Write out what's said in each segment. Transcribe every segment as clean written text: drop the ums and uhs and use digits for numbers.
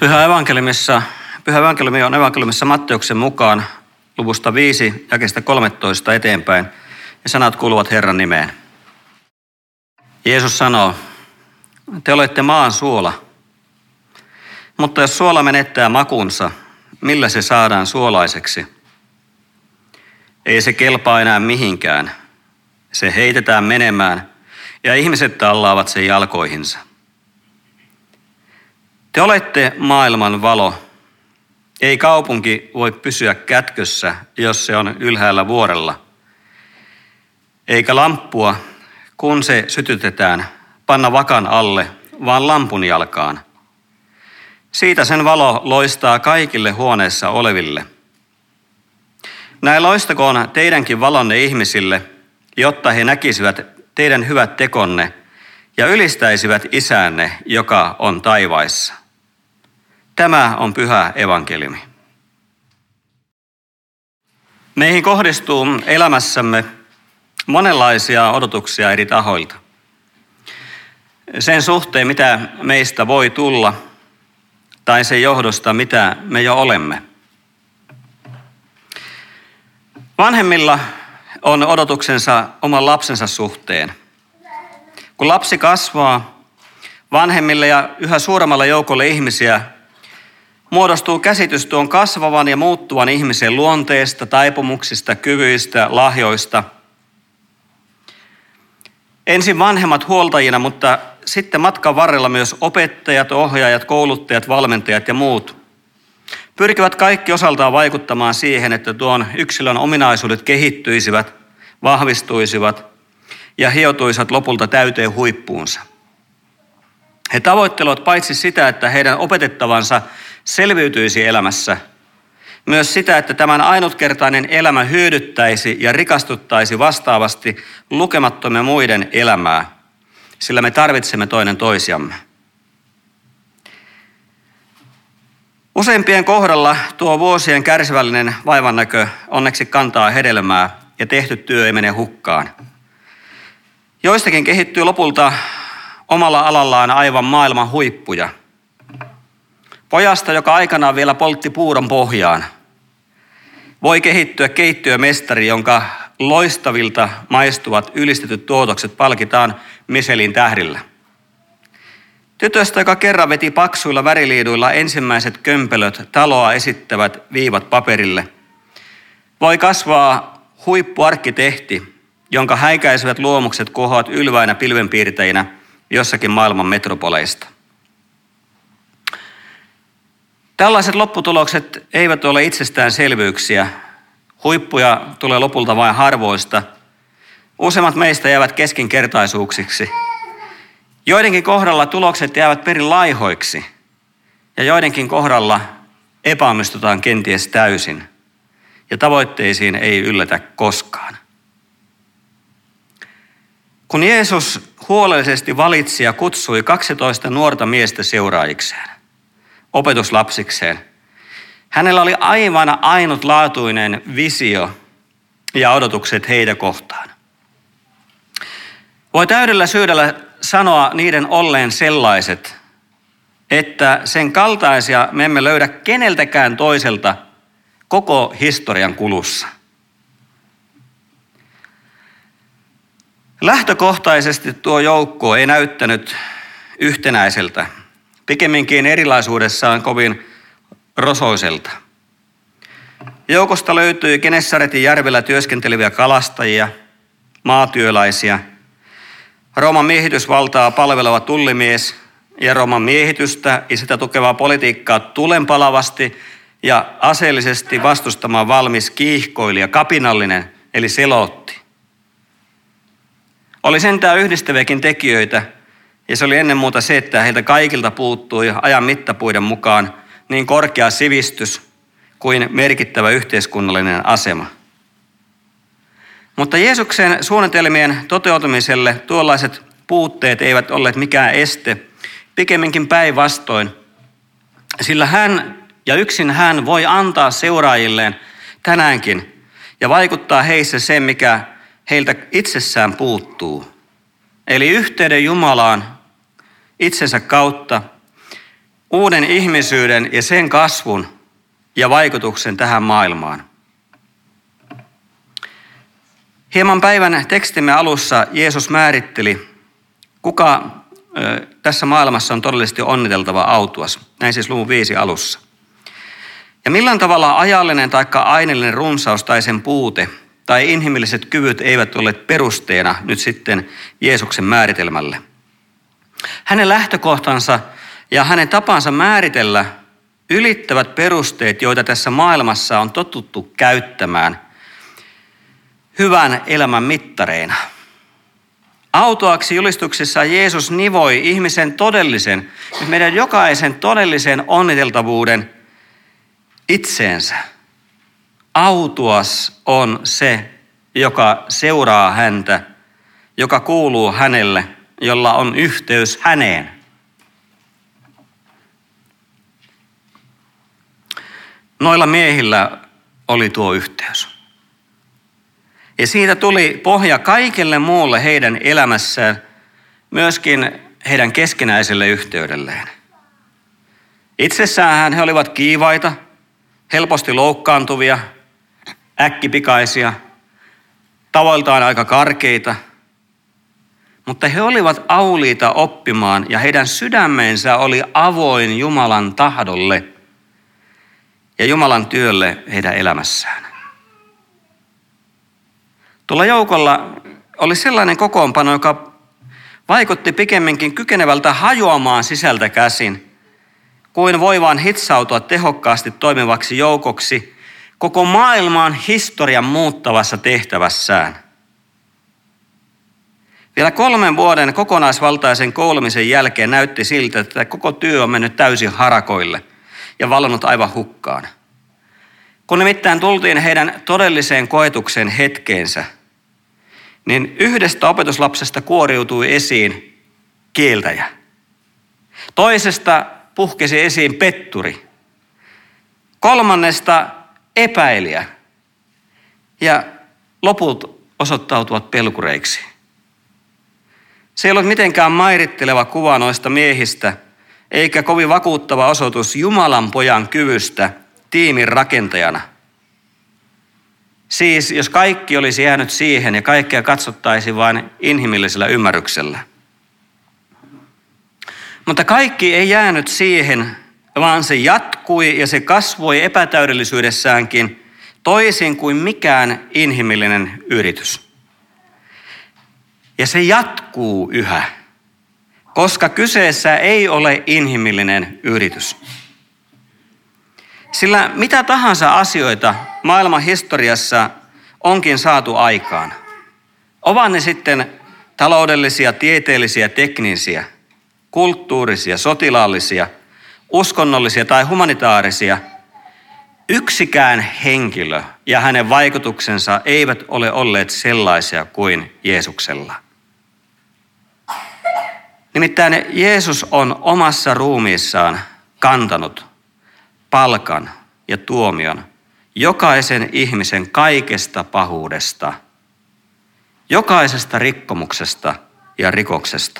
Pyhä evankeliumi on evankeliumissa Matteuksen mukaan luvusta 5 jakeesta 13 eteenpäin, ja sanat kuuluvat Herran nimeen. Jeesus sanoo, te olette maan suola, mutta jos suola menettää makunsa, millä se saadaan suolaiseksi? Ei se kelpaa enää mihinkään. Se heitetään menemään ja ihmiset tallaavat sen jalkoihinsa. Te olette maailman valo. Ei kaupunki voi pysyä kätkössä, jos se on ylhäällä vuorella. Eikä lamppua, kun se sytytetään, panna vakan alle, vaan lampun jalkaan. Siitä sen valo loistaa kaikille huoneessa oleville. Näin loistakoon teidänkin valonne ihmisille, jotta he näkisivät teidän hyvät tekonne ja ylistäisivät Isänne, joka on taivaissa. Tämä on pyhä evankeliumi. Meihin kohdistuu elämässämme monenlaisia odotuksia eri tahoilta. Sen suhteen, mitä meistä voi tulla, tai sen johdosta, mitä me jo olemme. Vanhemmilla on odotuksensa oman lapsensa suhteen. Kun lapsi kasvaa, vanhemmille ja yhä suuremmalle joukolle ihmisiä muodostuu käsitys tuon kasvavan ja muuttuvan ihmisen luonteesta, taipumuksista, kyvyistä, lahjoista. Ensin vanhemmat huoltajina, mutta sitten matkan varrella myös opettajat, ohjaajat, kouluttajat, valmentajat ja muut pyrkivät kaikki osaltaan vaikuttamaan siihen, että tuon yksilön ominaisuudet kehittyisivät, vahvistuisivat ja hiotuisivat lopulta täyteen huippuunsa. He tavoittelevat paitsi sitä, että heidän opetettavansa selviytyisi elämässä, myös sitä, että tämän ainutkertainen elämä hyödyttäisi ja rikastuttaisi vastaavasti lukemattomien muiden elämää, sillä me tarvitsemme toinen toisiamme. Useimpien kohdalla tuo vuosien kärsivällinen vaivannäkö onneksi kantaa hedelmää ja tehty työ ei mene hukkaan. Joistakin kehittyy lopulta omalla alallaan aivan maailman huippuja. Pojasta, joka aikanaan vielä poltti puuron pohjaan, voi kehittyä keittiömestari, jonka loistavilta maistuvat ylistetyt tuotokset palkitaan Michelin tähdillä. Tytöstä, joka kerran veti paksuilla väriliiduilla ensimmäiset kömpelöt taloa esittävät viivat paperille, voi kasvaa huippuarkkitehti, jonka häikäisevät luomukset kohoavat ylväinä pilvenpiirteinä jossakin maailman metropoleista. Tällaiset lopputulokset eivät ole itsestäänselvyyksiä. Huippuja tulee lopulta vain harvoista. Useimmat meistä jäävät keskinkertaisuuksiksi. Joidenkin kohdalla tulokset jäävät perin laihoiksi ja joidenkin kohdalla epäonnistutaan kenties täysin ja tavoitteisiin ei yllätä koskaan. Kun Jeesus huolellisesti valitsi ja kutsui 12 nuorta miestä seuraajikseen, opetuslapsikseen, hänellä oli aivan ainutlaatuinen visio ja odotukset heitä kohtaan. Voi täydellä syydellä sanoa niiden olleen sellaiset, että sen kaltaisia me emme löydä keneltäkään toiselta koko historian kulussa. Lähtökohtaisesti tuo joukko ei näyttänyt yhtenäiseltä, pikemminkin erilaisuudessaan kovin rosoiselta. Joukosta löytyi Genesaretin järvellä työskenteleviä kalastajia, maatyöläisiä, Rooman miehitysvaltaa palveleva tullimies ja Rooman miehitystä ja sitä tukevaa politiikkaa tulenpalavasti ja aseellisesti vastustamaan valmis kiihkoilija, kapinallinen eli selotti. Oli sentään yhdistäviäkin tekijöitä, ja se oli ennen muuta se, että heiltä kaikilta puuttui ajan mittapuiden mukaan niin korkea sivistys kuin merkittävä yhteiskunnallinen asema. Mutta Jeesuksen suunnitelmien toteutumiselle tuollaiset puutteet eivät olleet mikään este, pikemminkin päinvastoin, sillä hän ja yksin hän voi antaa seuraajilleen tänäänkin ja vaikuttaa heissä sen, mikä heiltä itsessään puuttuu. Eli yhteyden Jumalaan itsensä kautta, uuden ihmisyyden ja sen kasvun ja vaikutuksen tähän maailmaan. Hieman päivän tekstimme alussa Jeesus määritteli, kuka tässä maailmassa on todellisesti onniteltava autuas. Näin siis luvun 5 alussa. Ja millään tavalla ajallinen tai aineellinen runsaus tai sen puute tai inhimilliset kyvyt eivät ole perusteena nyt sitten Jeesuksen määritelmälle. Hänen lähtökohtansa ja hänen tapansa määritellä ylittävät perusteet, joita tässä maailmassa on totuttu käyttämään hyvän elämän mittareina. Autuaksi julistuksessa Jeesus nivoi ihmisen todellisen, meidän jokaisen todellisen onniteltavuuden itseensä. Autuas on se, joka seuraa häntä, joka kuuluu hänelle, jolla on yhteys häneen. Noilla miehillä oli tuo yhteys. Ja siitä tuli pohja kaikelle muulle heidän elämässään, myöskin heidän keskinäiselle yhteydelleen. Itsessään he olivat kiivaita, helposti loukkaantuvia, äkkipikaisia, tavoiltaan aika karkeita, mutta he olivat auliita oppimaan ja heidän sydämensä oli avoin Jumalan tahdolle ja Jumalan työlle heidän elämässään. Tuolla joukolla oli sellainen kokoonpano, joka vaikutti pikemminkin kykenevältä hajoamaan sisältä käsin, kuin voivaan hitsautua tehokkaasti toimivaksi joukoksi koko maailman historian muuttavassa tehtävässään. Vielä 3 vuoden kokonaisvaltaisen koulumisen jälkeen näytti siltä, että koko työ on mennyt täysin harakoille ja valunut aivan hukkaan. Kun nimittäin tultiin heidän todelliseen koetuksen hetkeensä, niin yhdestä opetuslapsesta kuoriutui esiin kieltäjä. Toisesta puhkesi esiin petturi. 3. epäilijä. Ja loput osoittautuvat pelkureiksi. Se ei ollut mitenkään mairitteleva kuva noista miehistä, eikä kovin vakuuttava osoitus Jumalan pojan kyvystä tiimin rakentajana. Siis jos kaikki olisi jäänyt siihen ja kaikkea katsottaisiin vain inhimillisellä ymmärryksellä. Mutta kaikki ei jäänyt siihen, vaan se jatkui ja se kasvoi epätäydellisyydessäänkin toisin kuin mikään inhimillinen yritys. Ja se jatkuu yhä, koska kyseessä ei ole inhimillinen yritys. Sillä mitä tahansa asioita maailman historiassa onkin saatu aikaan. Ovat ne sitten taloudellisia, tieteellisiä, teknisiä, kulttuurisia, sotilaallisia, uskonnollisia tai humanitaarisia. Yksikään henkilö ja hänen vaikutuksensa eivät ole olleet sellaisia kuin Jeesuksella. Nimittäin Jeesus on omassa ruumiissaan kantanut palkan ja tuomion jokaisen ihmisen kaikesta pahuudesta, jokaisesta rikkomuksesta ja rikoksesta.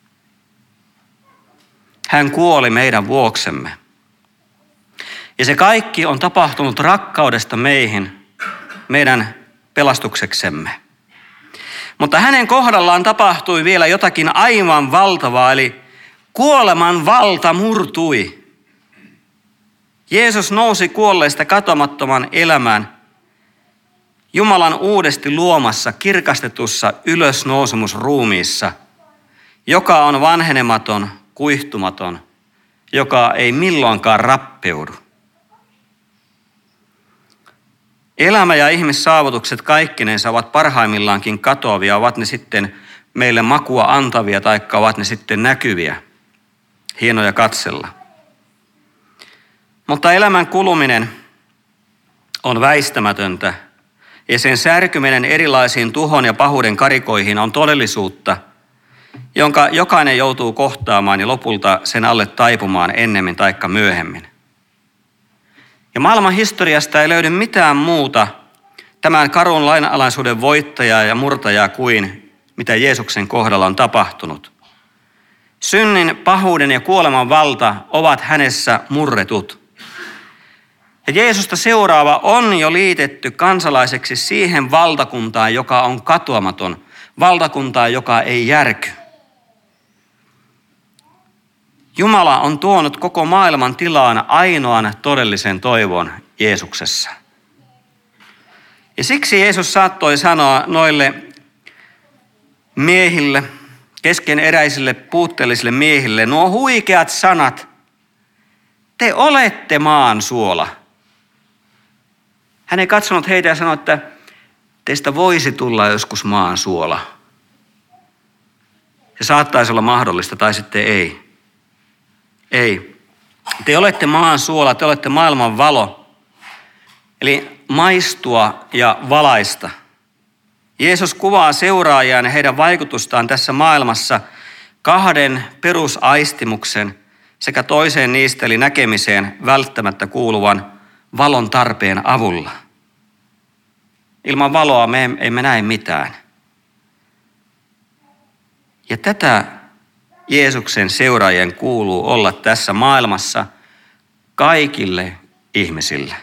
Hän kuoli meidän vuoksemme. Ja se kaikki on tapahtunut rakkaudesta meihin, meidän pelastukseksemme. Mutta hänen kohdallaan tapahtui vielä jotakin aivan valtavaa, eli kuoleman valta murtui. Jeesus nousi kuolleista katoamattoman elämään Jumalan uudesti luomassa, kirkastetussa ylösnousemusruumiissa, joka on vanhenematon, kuihtumaton, joka ei milloinkaan rappeudu. Elämä ja ihmissaavutukset kaikkinensa ovat parhaimmillaankin katoavia, ovat ne sitten meille makua antavia tai ovat ne sitten näkyviä, hienoja katsella. Mutta elämän kuluminen on väistämätöntä ja sen särkyminen erilaisiin tuhon ja pahuuden karikoihin on todellisuutta, jonka jokainen joutuu kohtaamaan ja lopulta sen alle taipumaan ennemmin taikka myöhemmin. Ja maailman historiasta ei löydy mitään muuta tämän karun lainalaisuuden voittajaa ja murtajaa kuin mitä Jeesuksen kohdalla on tapahtunut. Synnin, pahuuden ja kuoleman valta ovat hänessä murretut. Ja Jeesusta seuraava on jo liitetty kansalaiseksi siihen valtakuntaan, joka on katoamaton, valtakuntaan, joka ei järky. Jumala on tuonut koko maailman tilaan ainoan todellisen toivon Jeesuksessa. Ja siksi Jeesus saattoi sanoa noille miehille, keskeneräisille, puutteellisille miehille, nuo huikeat sanat, te olette maan suola. Hän ei katsonut heitä ja sanoi, että teistä voisi tulla joskus maan suola. Se saattaisi olla mahdollista tai sitten ei. Ei. Te olette maan suola, te olette maailman valo. Eli maistua ja valaista. Jeesus kuvaa seuraajiaan ja heidän vaikutustaan tässä maailmassa kahden perusaistimuksen sekä toiseen niistä eli näkemiseen välttämättä kuuluvan valon tarpeen avulla. Ilman valoa me emme näe mitään. Ja tätä Jeesuksen seuraajien kuuluu olla tässä maailmassa kaikille ihmisille.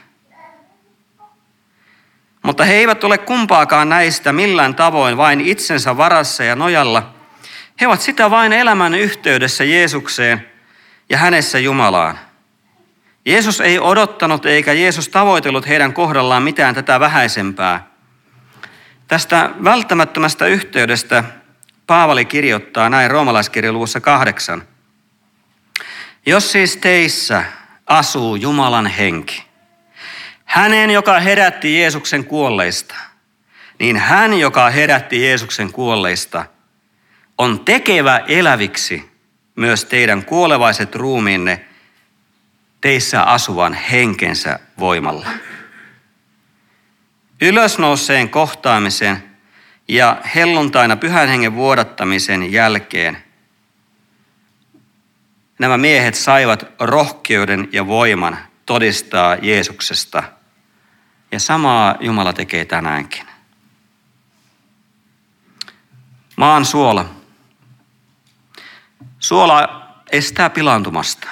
Mutta he eivät ole kumpaakaan näistä millään tavoin vain itsensä varassa ja nojalla. He ovat sitä vain elämän yhteydessä Jeesukseen ja hänessä Jumalaan. Jeesus ei odottanut eikä Jeesus tavoitellut heidän kohdallaan mitään tätä vähäisempää. Tästä välttämättömästä yhteydestä Paavali kirjoittaa näin roomalaiskirjan luvussa 8. Jos siis teissä asuu Jumalan henki, hänen, joka herätti Jeesuksen kuolleista, niin hän, joka herätti Jeesuksen kuolleista, on tekevä eläviksi myös teidän kuolevaiset ruumiinne teissä asuvan henkensä voimalla. Ylösnouseen kohtaamisen ja helluntaina pyhän hengen vuodattamisen jälkeen nämä miehet saivat rohkeuden ja voiman todistaa Jeesuksesta. Ja samaa Jumala tekee tänäänkin. Maan suola. Suola estää pilaantumasta.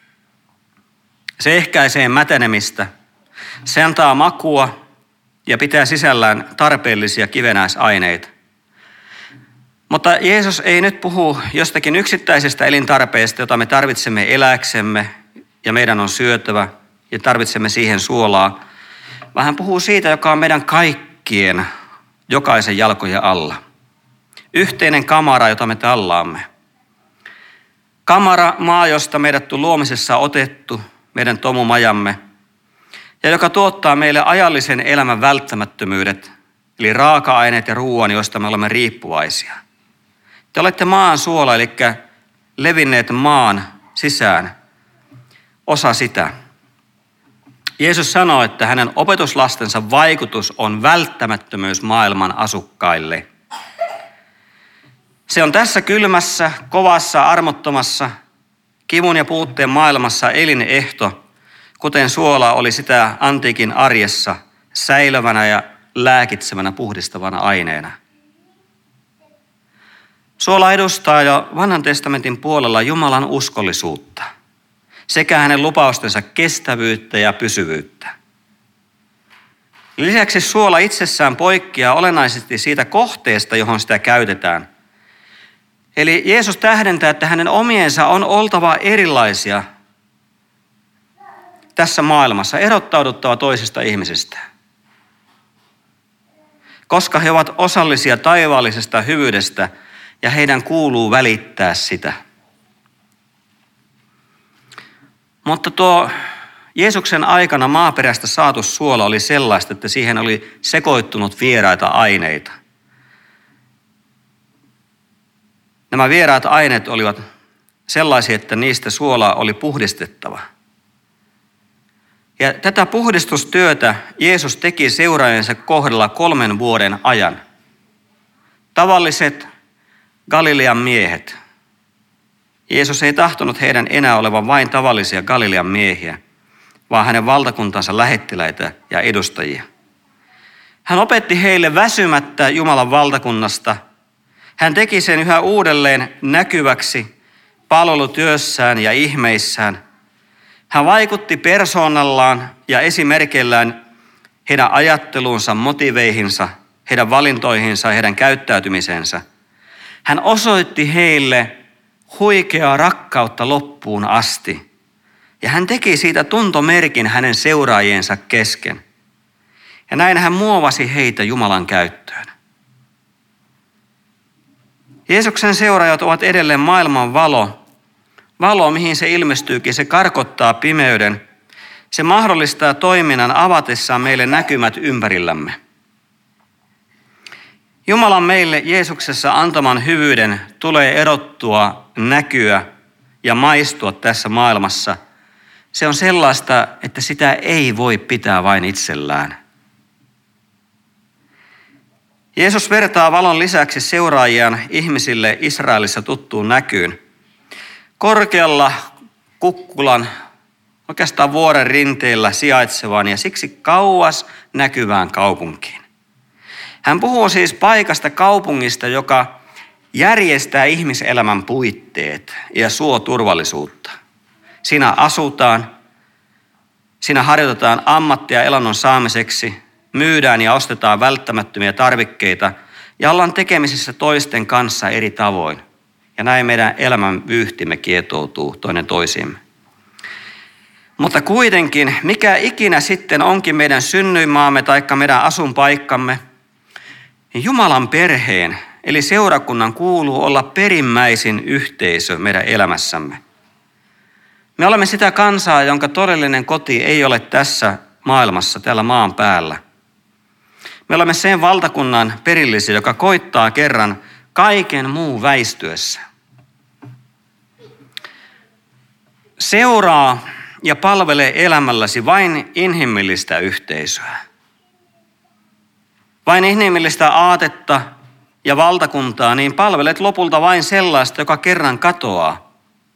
Se ehkäisee mätenemistä. Se antaa makua ja pitää sisällään tarpeellisia kivenäisaineita. Mutta Jeesus ei nyt puhu jostakin yksittäisestä elintarpeesta, jota me tarvitsemme elääksemme ja meidän on syötävä ja tarvitsemme siihen suolaa, vaan hän puhuu siitä, joka on meidän kaikkien, jokaisen jalkojen alla. Yhteinen kamara, jota me tallaamme. Kamara, maa, josta meidät on luomisessa otettu, meidän tomumajamme, ja joka tuottaa meille ajallisen elämän välttämättömyydet, eli raaka-aineet ja ruoan, joista me olemme riippuvaisia. Te olette maan suola, eli levinneet maan sisään, osa sitä. Jeesus sanoi, että hänen opetuslastensa vaikutus on välttämättömyys maailman asukkaille. Se on tässä kylmässä, kovassa, armottomassa, kivun ja puutteen maailmassa elinehto, kuten suola oli sitä antiikin arjessa säilövänä ja lääkitsevänä puhdistavana aineena. Suola edustaa jo Vanhan testamentin puolella Jumalan uskollisuutta sekä hänen lupaustensa kestävyyttä ja pysyvyyttä. Lisäksi suola itsessään poikkeaa olennaisesti siitä kohteesta, johon sitä käytetään. Eli Jeesus tähdentää, että hänen omiensa on oltava erilaisia tässä maailmassa, erottauduttava toisista ihmisistä. Koska he ovat osallisia taivaallisesta hyvyydestä ja heidän kuuluu välittää sitä. Mutta tuo Jeesuksen aikana maaperästä saatu suola oli sellaista, että siihen oli sekoittunut vieraita aineita. Nämä vieraat aineet olivat sellaisia, että niistä suolaa oli puhdistettava. Ja tätä puhdistustyötä Jeesus teki seuraajansa kohdalla 3 vuoden ajan. Tavalliset Galilean miehet. Jeesus ei tahtonut heidän enää olevan vain tavallisia Galilean miehiä, vaan hänen valtakuntansa lähettiläitä ja edustajia. Hän opetti heille väsymättä Jumalan valtakunnasta. Hän teki sen yhä uudelleen näkyväksi palvelutyössään ja ihmeissään. Hän vaikutti persoonallaan ja esimerkillään heidän ajatteluunsa, motiveihinsa, heidän valintoihinsa ja heidän käyttäytymisensä. Hän osoitti heille huikeaa rakkautta loppuun asti. Ja hän teki siitä tuntomerkin hänen seuraajiensa kesken. Ja näin hän muovasi heitä Jumalan käyttöön. Jeesuksen seuraajat ovat edelleen maailman valo. Valo, mihin se ilmestyykin, se karkottaa pimeyden. Se mahdollistaa toiminnan avatessaan meille näkymät ympärillämme. Jumalan meille Jeesuksessa antaman hyvyyden tulee erottua, näkyä ja maistua tässä maailmassa. Se on sellaista, että sitä ei voi pitää vain itsellään. Jeesus vertaa valon lisäksi seuraajiaan ihmisille Israelissa tuttuun näkyyn. Korkealla kukkulan, oikeastaan vuoren rinteellä sijaitsevaan ja siksi kauas näkyvään kaupunkiin. Hän puhuu siis paikasta kaupungista, joka järjestää ihmiselämän puitteet ja suo turvallisuutta. Siinä asutaan, siinä harjoitetaan ammattia elannon saamiseksi, myydään ja ostetaan välttämättömiä tarvikkeita ja ollaan tekemisissä toisten kanssa eri tavoin. Ja näin meidän elämän vyyhtimme kietoutuu toinen toisiimme. Mutta kuitenkin, mikä ikinä sitten onkin meidän synnyinmaamme tai meidän asunpaikkamme, niin Jumalan perheen eli seurakunnan kuuluu olla perimmäisin yhteisö meidän elämässämme. Me olemme sitä kansaa, jonka todellinen koti ei ole tässä maailmassa, täällä maan päällä. Me olemme sen valtakunnan perillisiä, joka koittaa kerran kaiken muun väistyessä. Seuraa ja palvele elämälläsi vain inhimillistä yhteisöä. Vain inhimillistä aatetta ja valtakuntaa, niin palvelet lopulta vain sellaista, joka kerran katoaa.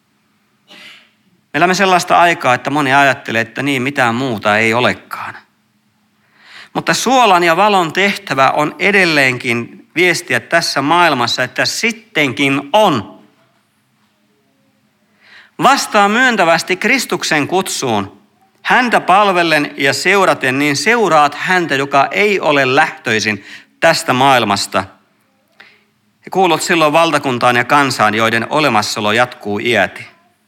Me elämme sellaista aikaa, että moni ajattelee, että niin mitään muuta ei olekaan. Mutta suolan ja valon tehtävä on edelleenkin viestiä tässä maailmassa, että sittenkin on. Vastaa myöntävästi Kristuksen kutsuun. Häntä palvellen ja seuraten, niin seuraat häntä, joka ei ole lähtöisin tästä maailmasta. Ja kuulut silloin valtakuntaan ja kansaan, joiden olemassaolo jatkuu iäti.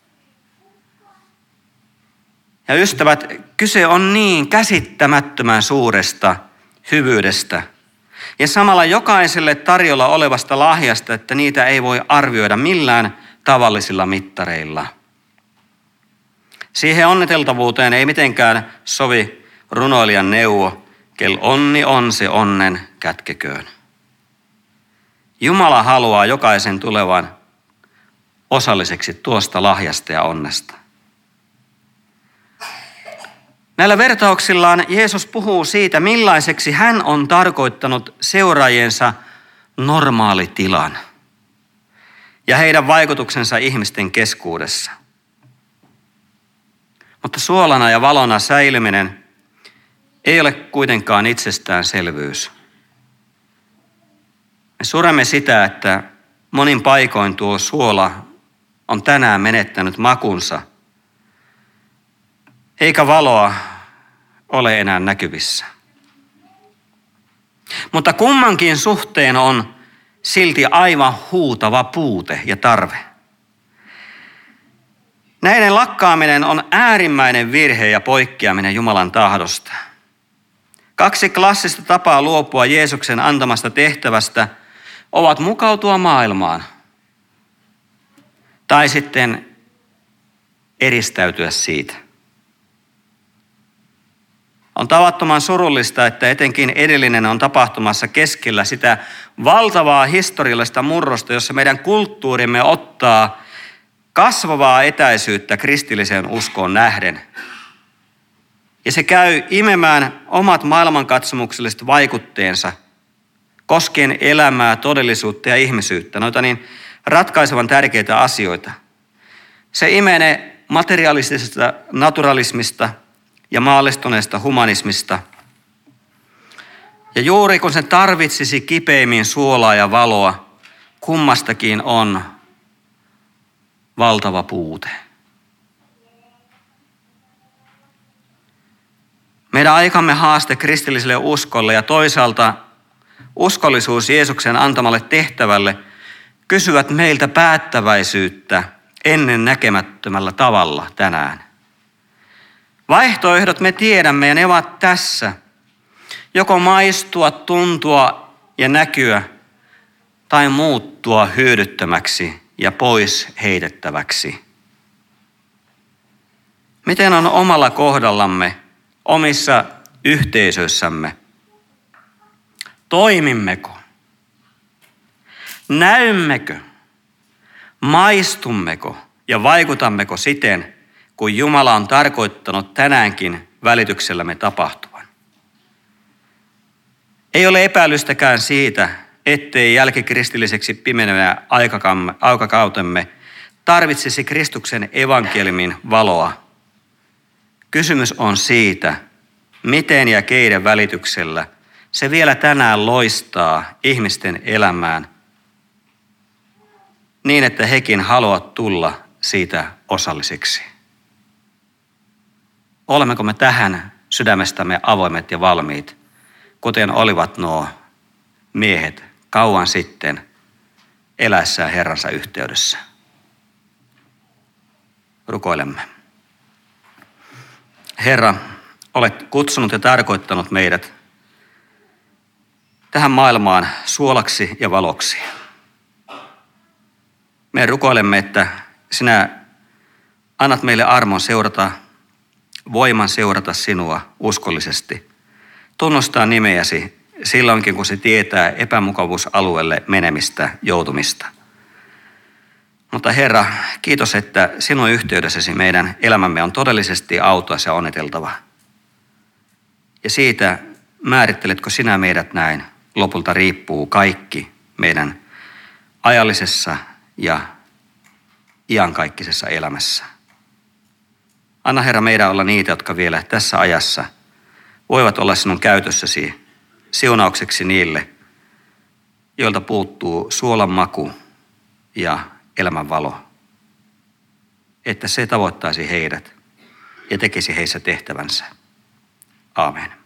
Ja ystävät, kyse on niin käsittämättömän suuresta hyvyydestä ja samalla jokaiselle tarjolla olevasta lahjasta, että niitä ei voi arvioida millään tavallisilla mittareilla. Siihen onniteltavuuteen ei mitenkään sovi runoilijan neuvo, kel onni on se onnen kätkeköön. Jumala haluaa jokaisen tulevan osalliseksi tuosta lahjasta ja onnesta. Näillä vertauksillaan Jeesus puhuu siitä, millaiseksi hän on tarkoittanut seuraajiensa normaalitilan ja heidän vaikutuksensa ihmisten keskuudessa. Mutta suolana ja valona säilyminen ei ole kuitenkaan itsestäänselvyys. Me suremme sitä, että monin paikoin tuo suola on tänään menettänyt makunsa, eikä valoa ole enää näkyvissä. Mutta kummankin suhteen on silti aivan huutava puute ja tarve. Näiden lakkaaminen on äärimmäinen virhe ja poikkeaminen Jumalan tahdosta. 2 klassista tapaa luopua Jeesuksen antamasta tehtävästä ovat mukautua maailmaan tai sitten eristäytyä siitä. On tavattoman surullista, että etenkin edellinen on tapahtumassa keskellä sitä valtavaa historiallista murrosta, jossa meidän kulttuurimme ottaa kasvavaa etäisyyttä kristilliseen uskoon nähden. Ja se käy imemään omat maailmankatsomukselliset vaikutteensa koskien elämää, todellisuutta ja ihmisyyttä, noita niin ratkaisevan tärkeitä asioita. Se imenee materialistisesta naturalismista ja maallistuneesta humanismista. Ja juuri kun se tarvitsisi kipeimmin suolaa ja valoa, kummastakin on valtava puute. Meidän aikamme haaste kristilliselle uskolle ja toisaalta uskollisuus Jeesuksen antamalle tehtävälle kysyvät meiltä päättäväisyyttä ennen näkemättömällä tavalla tänään. Vaihtoehdot me tiedämme ja ne ovat tässä. Joko maistua, tuntua ja näkyä tai muuttua hyödyttömäksi ja pois heitettäväksi. Miten on omalla kohdallamme, omissa yhteisöissämme? Toimimmeko? Näymmekö? Maistummeko ja vaikutammeko siten, kuin Jumala on tarkoittanut tänäänkin välityksellämme tapahtuvan? Ei ole epäilystäkään siitä, ettei jälkikristilliseksi pimenevä aikakautemme tarvitsisi Kristuksen evankeliumin valoa. Kysymys on siitä, miten ja keiden välityksellä se vielä tänään loistaa ihmisten elämään niin, että hekin haluavat tulla siitä osallisiksi. Olemmeko me tähän sydämestämme avoimet ja valmiit, kuten olivat nuo miehet kauan sitten eläessään Herransa yhteydessä? Rukoilemme. Herra, olet kutsunut ja tarkoittanut meidät tähän maailmaan suolaksi ja valoksi. Me rukoilemme, että sinä annat meille armon voiman seurata sinua uskollisesti. Tunnustaa nimeäsi silloinkin, kun se tietää epämukavuusalueelle menemistä, joutumista. Mutta Herra, kiitos, että sinun yhteydessäsi meidän elämämme on todellisesti autuas ja onniteltava. Ja siitä määritteletkö sinä meidät näin, lopulta riippuu kaikki meidän ajallisessa ja iankaikkisessa elämässä. Anna Herra meidän olla niitä, jotka vielä tässä ajassa voivat olla sinun käytössäsi siunaukseksi niille, joilta puuttuu suolan maku ja elämän valo. Että se tavoittaisi heidät ja tekisi heissä tehtävänsä. Aamen.